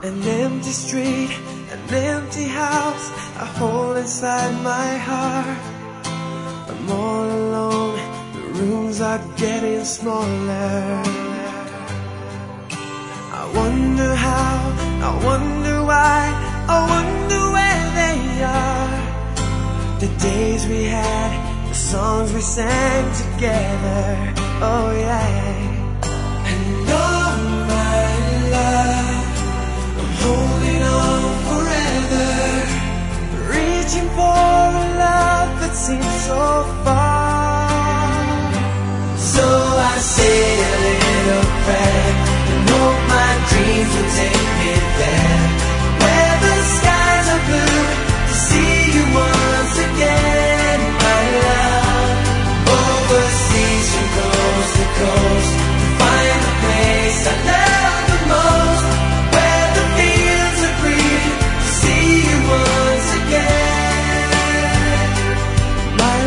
An empty street, an empty house I hold inside my heart. I'm all alone, the rooms are getting smaller. I wonder how, I wonder why, I wonder where they are. The days we had, the songs we sang together, oh yeah. And oh my love, I'm holding on forever, reaching for a love that seems so far. So I say a little prayer and hope my dreams will take me there, where the skies are blue, to see you once again, my love. Overseas from coast to coast, to find the place I love the most, where the fields are green, to see you once again, my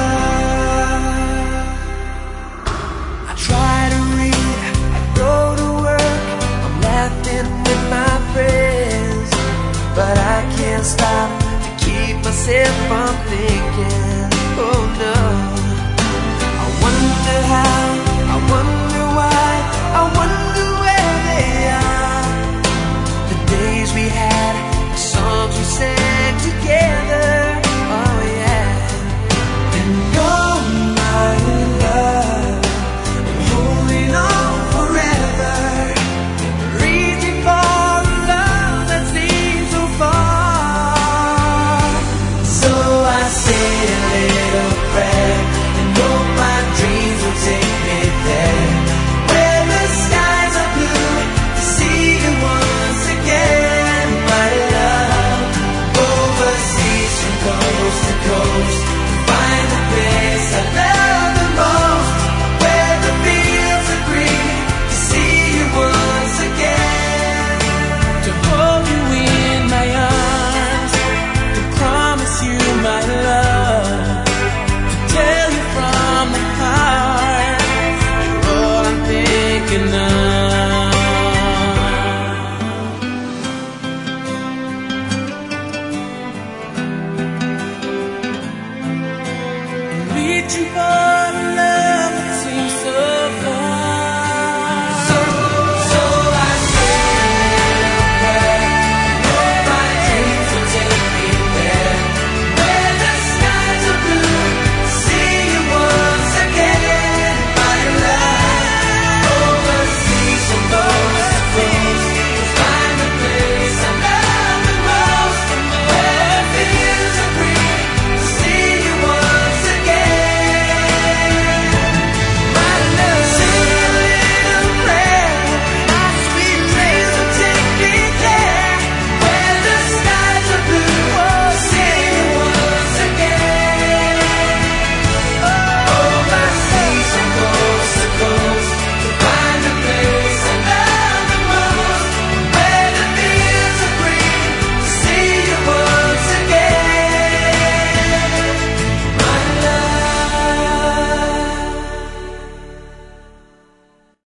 love. I try to read, I go to work, I'm laughing with my friends, but I can't stop to keep myself from thinking, oh no. I wonder how, I wonder why, I wonder where they are. The days we had, the songs we sang together, oh yeah. And oh my love, I'm holding on forever, reaching for a love that seems so far. So I say a little prayer and hope my dreams will take me there, where the skies are blue, to see you once again, my love. Overseas from coast to coast, to find the place I love the most, where the fields are green, to see you once again, to hold you in my arms, to promise you my love, to tell you from the heart, you're all I'm thinking of. Reaching for